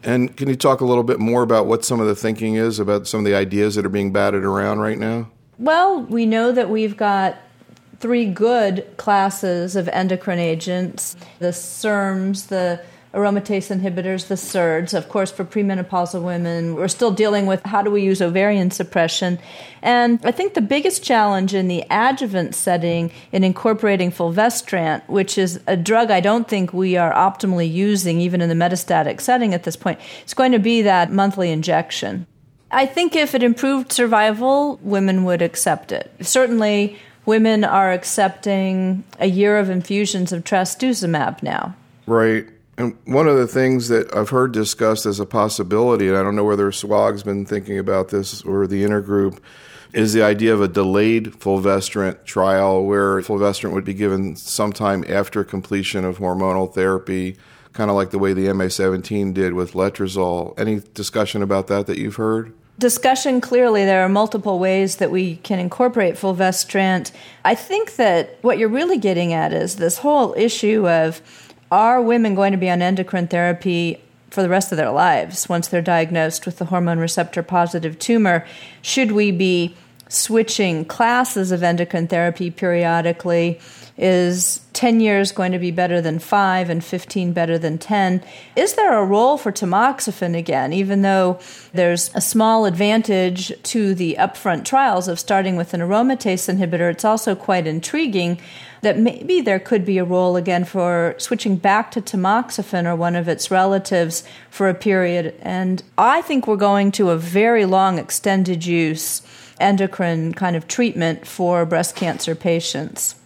And can you talk a little bit more about what some of the thinking is about some of the ideas that are being batted around right now? Well, we know that we've got 3 good classes of endocrine agents, the SERMs, the aromatase inhibitors, the SERDs. Of course, for premenopausal women, we're still dealing with how do we use ovarian suppression. And I think the biggest challenge in the adjuvant setting in incorporating fulvestrant, which is a drug I don't think we are optimally using even in the metastatic setting at this point, is going to be that monthly injection. I think if it improved survival, women would accept it. Certainly, women are accepting a year of infusions of trastuzumab now. Right. And one of the things that I've heard discussed as a possibility, and I don't know whether SWOG's been thinking about this or the intergroup, is the idea of a delayed fulvestrant trial where fulvestrant would be given sometime after completion of hormonal therapy, kind of like the way the MA17 did with letrozole. Any discussion about that you've heard? Discussion, clearly, there are multiple ways that we can incorporate fulvestrant. I think that what you're really getting at is this whole issue of, are women going to be on endocrine therapy for the rest of their lives once they're diagnosed with the hormone receptor positive tumor? Should we be switching classes of endocrine therapy periodically? Is 10 years going to be better than 5 and 15 better than 10? Is there a role for tamoxifen again, even though there's a small advantage to the upfront trials of starting with an aromatase inhibitor? It's also quite intriguing that maybe there could be a role again for switching back to tamoxifen or one of its relatives for a period. And I think we're going to a very long extended use endocrine kind of treatment for breast cancer patients.